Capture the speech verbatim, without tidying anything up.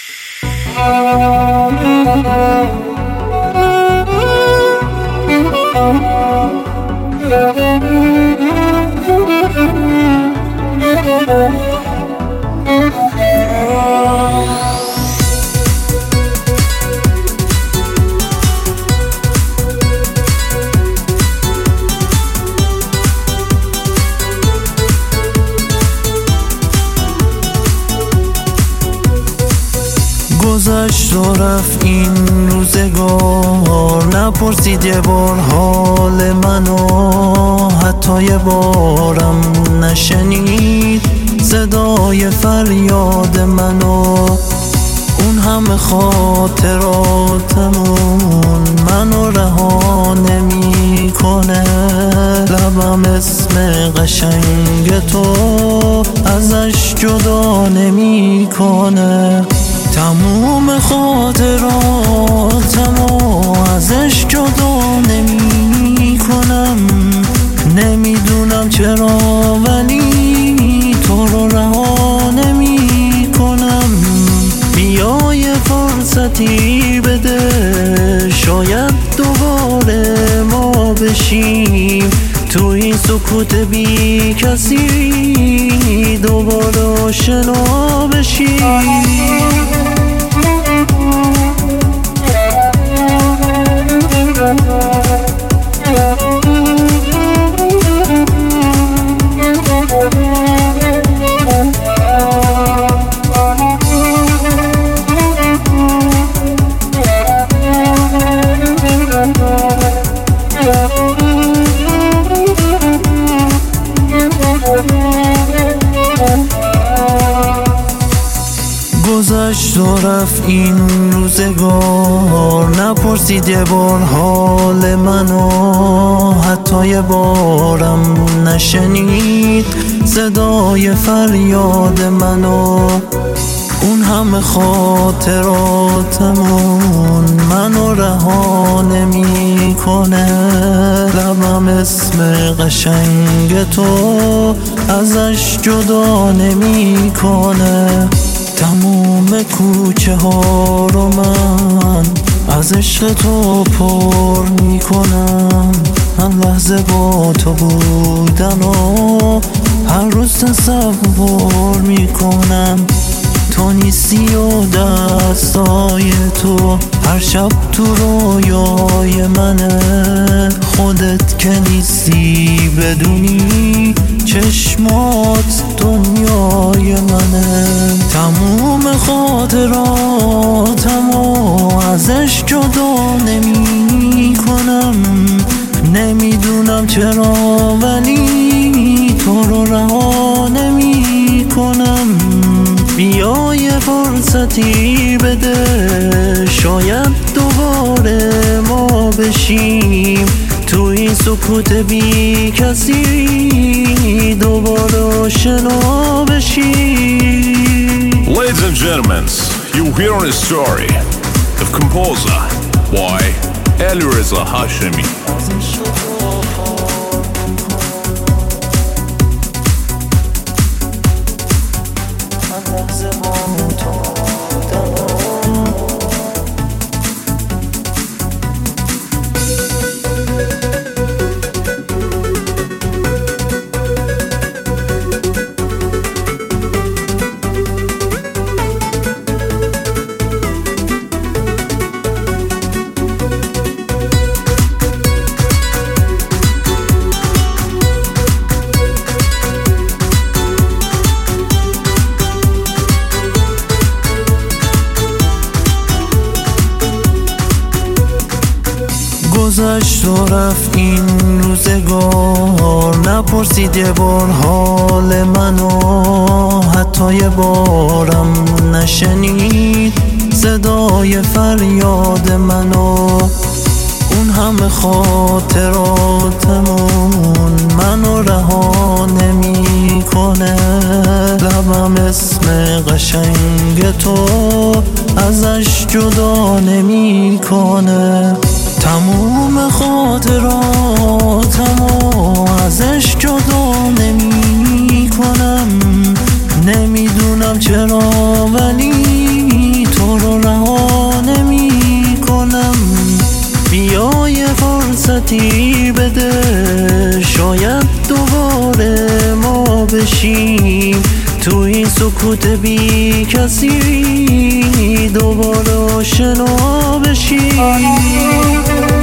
گذشت و رفت این روزگار، نپرسید یه بار حال منو، حتی یه بارم نشنید صدای فریاد منو. اون همه خاطراتمون منو رها نمی کنه، لبم اسم قشنگ تو ازش جدا نمی کنه. تموم خاطراتمو ازش جدا نمی کنم، نمیدونم چرا ولی تو رو رها نمی کنم. بیا یه فرصتی بده، شاید دوباره ما بشیم تو این سکوت بی کسی، دوباره آشنا بشیم. گذشت و رفت این روزگار، نپرسید یه بار حال منو، حتی یه بارم نشنید صدای فریاد منو. اون همه خاطراتمون منو رها نمی کنه، لبم اسم قشنگ تو ازش جدا نمی کنه. تموم کوچه ها رو من از عشق تو پر می کنم، هر لحظه با تو بودن و هر روز تصور می کنم. تو نیستی و دستای تو هر شب تو رویای منه، خودت که نیستی بدونی چشمات دنیای منه. تموم خاطراتمو ازش جدا نمی کنم، نمیدونم چرا ولی تو رو رها نمی کنم. بیا یه فرصتی بده، شاید دوباره ما بشیم تو این سکوت بی کسی، دوباره آشنا بشیم. Ladies and gentlemen, you hear a story of composer by Alireza Hashemi. گذشت و رفت این روزگار، نپرسید یه بار حال منو، حتی یه بارم نشنید صدای فریاد منو. اون همه خاطراتمون منو رها نمی کنه، لبم اسم قشنگ تو ازش جدا نمی کنه. تموم خاطراتمو ازش جدا نمی کنم، نمیدونم چرا ولی تو تو رو رها نمی کنم. بیا یه فرصتی بده، شاید دوباره ما بشیم تو این سکوت بی کسی، دوباره آشنا بشیم.